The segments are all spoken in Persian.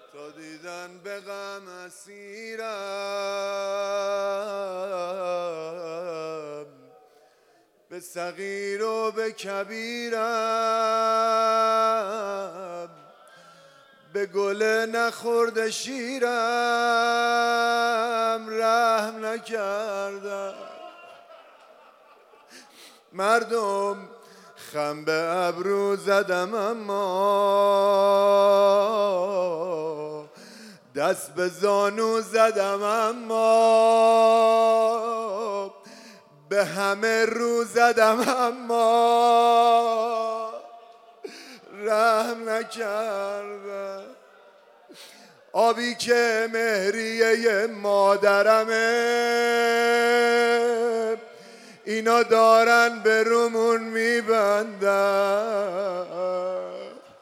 تا دیدن به غم اسیرم، به صغیر و به کبیرم، به گل نخورده شیرم رحم نکردم. مردم خم به ابرو زدم اما دست به زانو زدم، اما به همه رو زدم اما رحم نکردم. آبی که مهریه مادرمه، اینا دارن به رومون میبندن.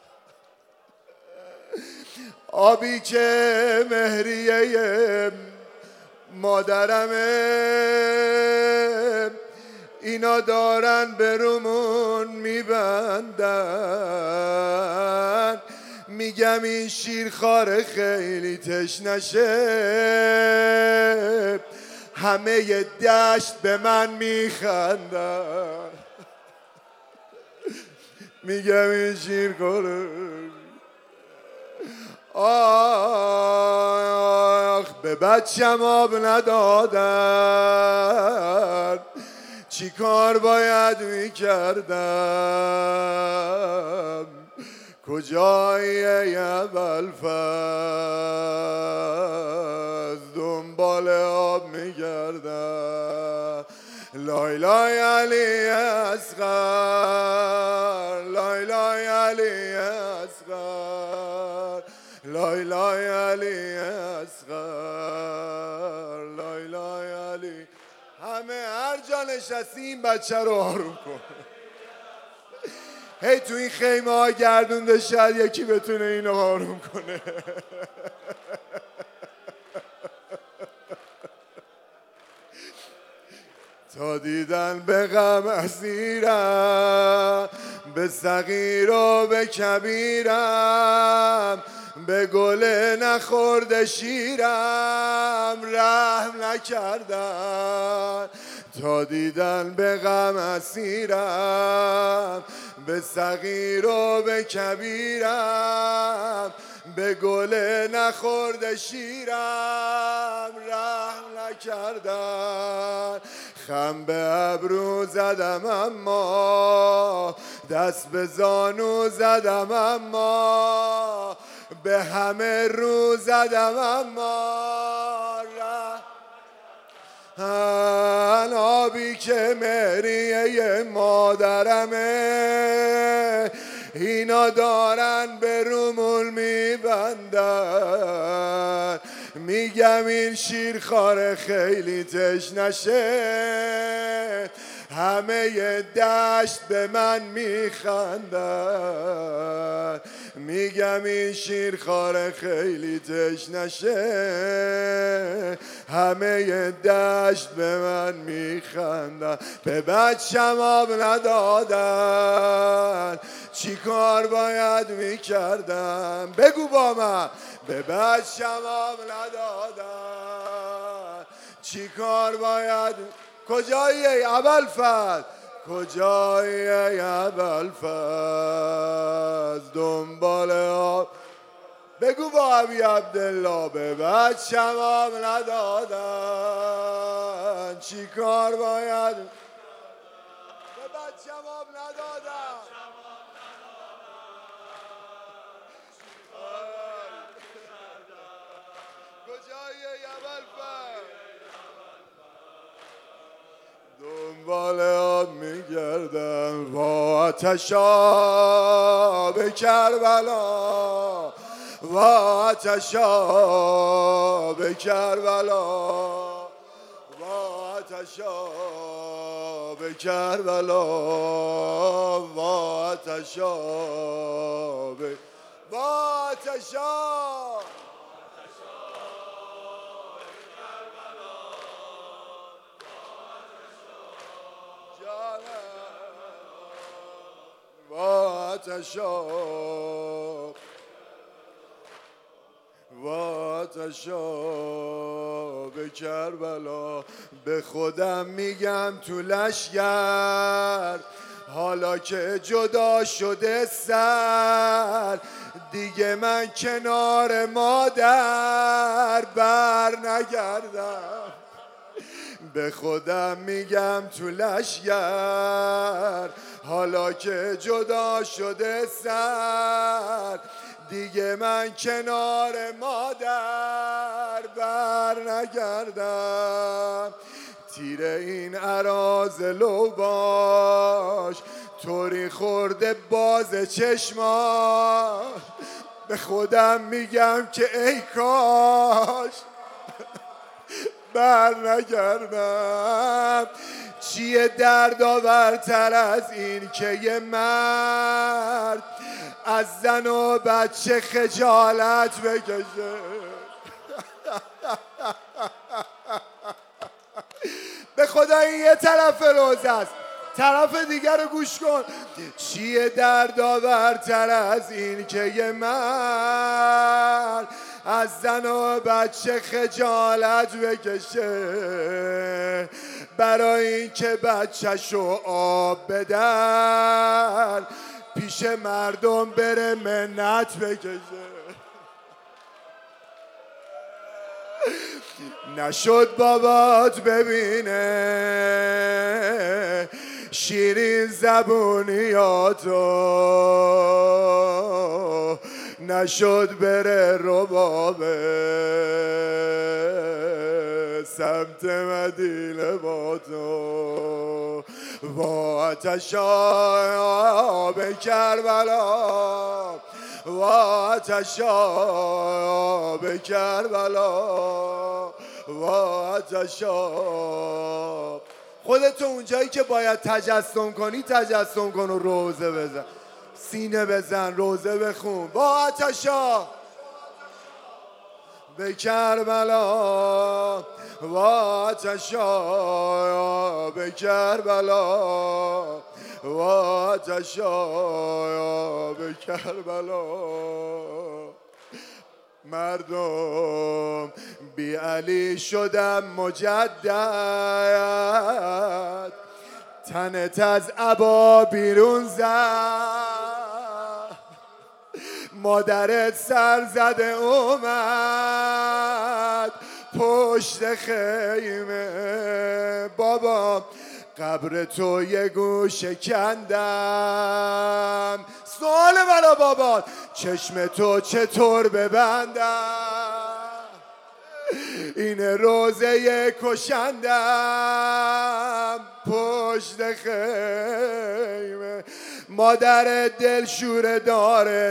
آبی که مهریه مادرمه، اینا دارن به رومون میبندن. میگم این شیرخواره خیلی تشنشه، همه ی دشت به من میخندن. میگم این شیرخواره آخ به بچم آب ندادن، چی کار باید میکردم؟ کجایی ای ابوالفضل؟ دنبال آب میگردم. لای لای علی اصغر، لای لای علی اصغر، لای لای علی اصغر، لای لای علی. همه هر جا نشستی این بچه رو آروم کن. هی تو این خیمه ها گردونده، شاید یکی بتونه اینو آروم کنه. تا دیدن به غم اسیرم، به صغیر و به کبیرم، به گل نخورده شیرم رحم نکردن. تا دیدن به غم اسیرم، به صغیر و به کبیرم، به گل نخورده شیرم رحم نکردن. خم به ابرو زدم اما دست به زانو زدم، اما به همه رو زدم اما آبی که مهریه مادرمه، اینا دارن به رومون میبندن. میگم این شیرخواره خیلی تشنشه، همه ی دشت به من میخندن. میگم این شیرخواره خیلی تشنشه، همه ی دشت به من میخندن. به بچم آب ندادن، چی کار باید میکردم؟ بگو با من. به بچم آب ندادن، چی کار باید؟ کجایی ای ابوالفضل؟ کجایی ای ابوالفضل؟ دنبال آب. بگو با ابی عبدالله. به بچم آب ندادن، چی کار باید؟ به بچم آب ندادن. کجایی ای ابوالفضل؟ دنبال آب میگردم. وا آتشا به کربلا، وا آتشا به کربلا، وا آتشا به کربلا، وا آتشا به وا آتشا. آتشا و آتشا به کربلا. به خودم میگم تو لشگر حالا که جدا شده سر، دیگه من کنار مادر بر نگردم. به خودم میگم تو لشگر حالا که جدا شده سر، دیگه من کنار مادر بر نگردم. تیر این اراذلو باش طوری خورده باز چشما. به خودم میگم که ای کاش بر نگردم. چیه دردآورتر از این که یه مرد از زن و بچه خجالت بکشه؟ به خدا این یه طرف روزه است، طرف دیگر رو گوش کن. چیه دردآورتر از این که یه مرد از زن و بچه خجالت بکشه برای این که بچه‌شو آب بدن پیش مردم بره منت بکشه؟ نشد بابات ببینه شیرین زبونیاتو، نشد بره ربابه سمت مدینه با تو. با آتشا به کربلا، با آتشا به کربلا، با آتشا. خودتو اونجایی که باید تجسم کنی تجسم کن و روزه بزن، سینه بزن، روزه بخون. با آتشا به کربلا، با آتشا به کربلا، با آتشا به کربلا. مردم بی علی شدم مجدد، تنت از عبا بیرون زد، مادرت سر زده اومد پشت خیمه. بابا قبر تو یه گوشه کندم، سوال برا بابا چشم تو چطور ببندم؟ این روزه کشندم پشت خیمه. مادر دلشوره داره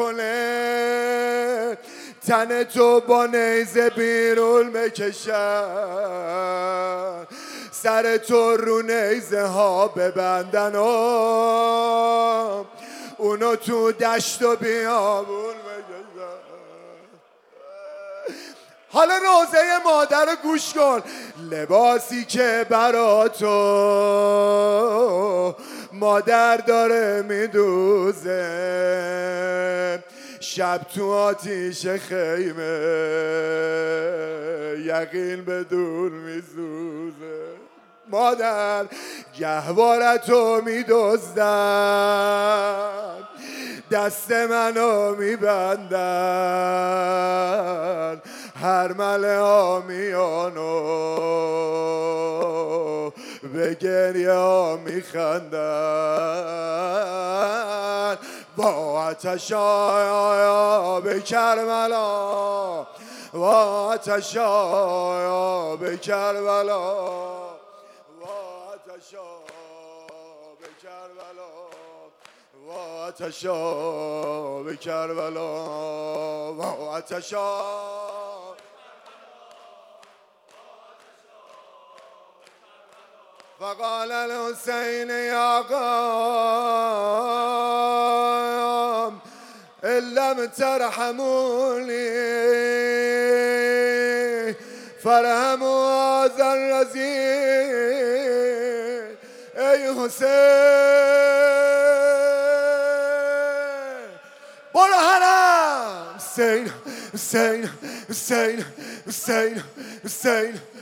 نکنه تن تو با نیزه بیرون بکشن، سر تو رو نیزه ها ببندن و اونو تو دشت و بیابون بکشن. حالا روزه مادر رو گوش کن. لباسی که برا تو مادر داره میدوزه، شب تو آتیش خیمه یقین بدون میسوزه. مادر گهوارتو میدزدن، دست منو میبندن، هر مله میانو به گریه ها میخندن. با آتشا به کربلا، با آتشا به کربلا، با آتشا به کربلا، با آتشا به کربلا، با آتشا. فقال الحسین یا قوم ان لم ترحموني فارحموا هذا الرذيل. ای حسین برو حرم، حسین حسین حسین حسین